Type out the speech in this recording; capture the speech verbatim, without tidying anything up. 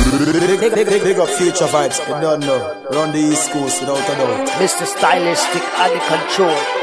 Big, big, big, big up Future Vibes, you don't know. Run the East Coast without a doubt. Mister Stylistic under control.